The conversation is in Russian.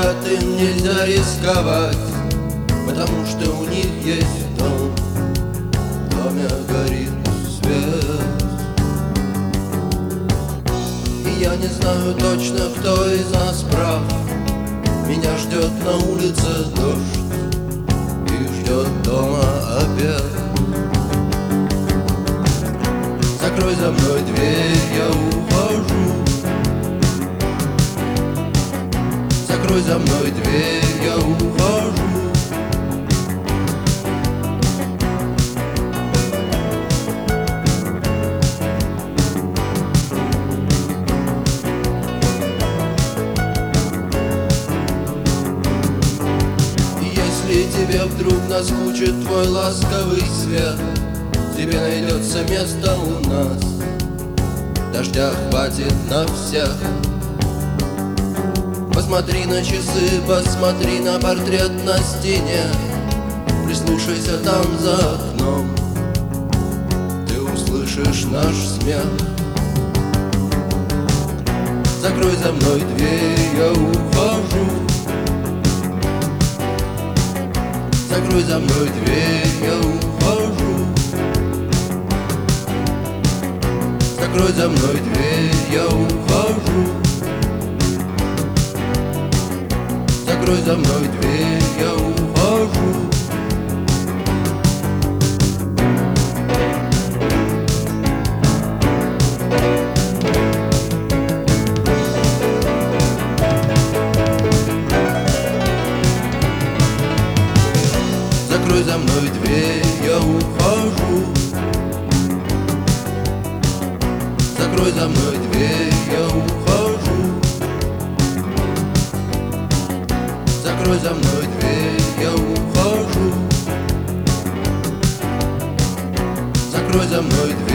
говорят, им нельзя рисковать, потому что у них есть дом, в доме горит свет. И я не знаю точно, кто из нас прав. Меня ждет на улице дождь и ждет дома обед. Закрой за мной дверь, я ухожу. Закрой за мной дверь, я ухожу. Если тебе вдруг наскучит твой ласковый свет, тебе найдется место у нас, дождя хватит на всех. Посмотри на часы, посмотри на портрет на стене, прислушайся там за окном, ты услышишь наш смех. Закрой за мной дверь, я ухожу. Закрой за мной дверь, я ухожу. Закрой за мной дверь, я ухожу. Закрой за мной дверь, я ухожу. Закрой за мной дверь, я ухожу. Закрой за мной дверь, я ухожу. Закрой за мной дверь, я ухожу. Закрой за мной дверь.